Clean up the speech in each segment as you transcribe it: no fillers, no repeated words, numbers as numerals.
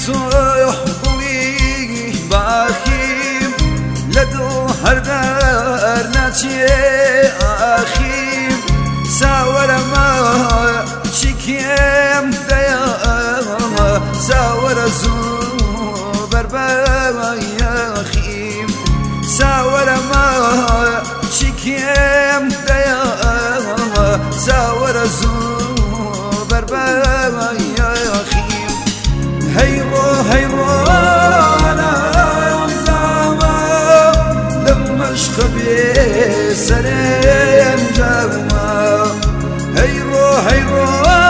دڵی باخیم لە دڵ هەردار ناچێ ئاخیم ساوەرەمە چیکێم دەیە ساوەرە زوو بەربەیەخیم ساوەرەمە چیکێم دەیە ساوەرە زوو بەربەیەخیم هەیڕۆ هەیڕۆ نازامە لەم مەشقە بێ سەرنجامە هەیڕۆ هەیڕۆ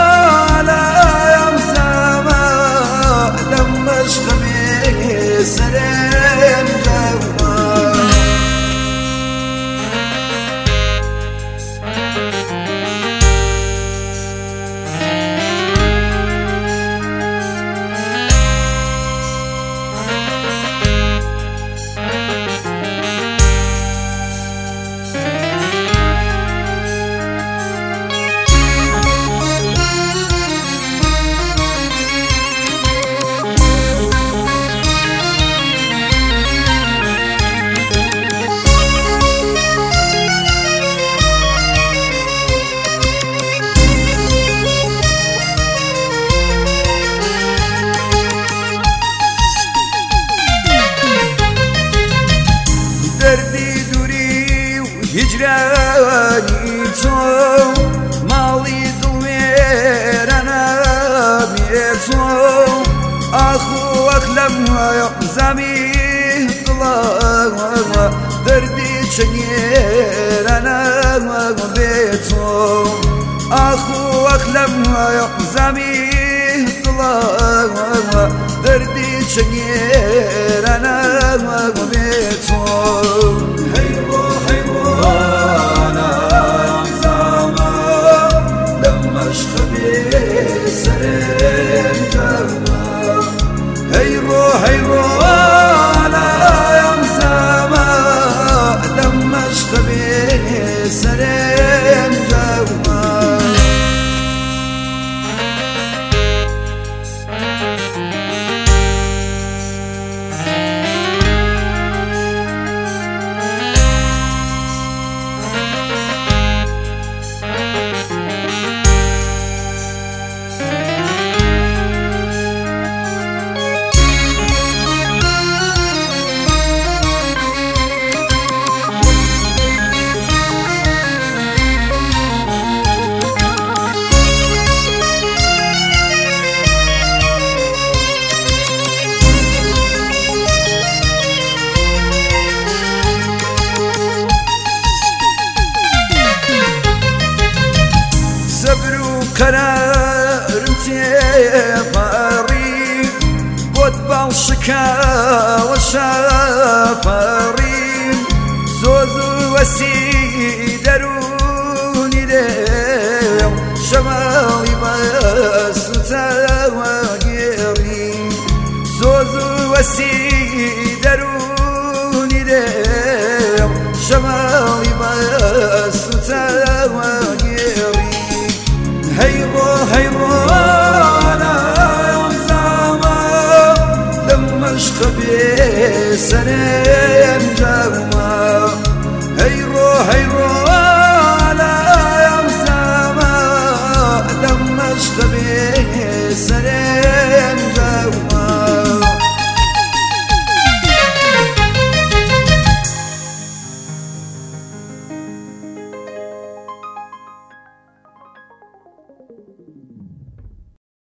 نازامە لەم مەشقە بێ سەرنجامە هجرانی تو ماڵی دڵێرانە بێ تۆ ئاخو وەک لەم زەمی دڵە دەردی چنگێرانە بێ تۆ ئاخو وەک لەم زەمی دڵە دەردی چنگێرانە بێ تۆ هەیڕۆ هەیڕۆ هەیڕۆ نازامە لەم مەشقە بێ سەرنجامە قەرارم تێپەڕی بۆت باوشکاوە شەپەڕیم زۆز و وەسی دەرونی دێم شەماڵی بەسوتەوە گێڕیم زۆز و وەسی دەرونی دێم شەماڵی بەسوتەوە گێڕیم هەیڕۆ هەیڕۆ نازامە لەم مەشقە بێ سەرنجامە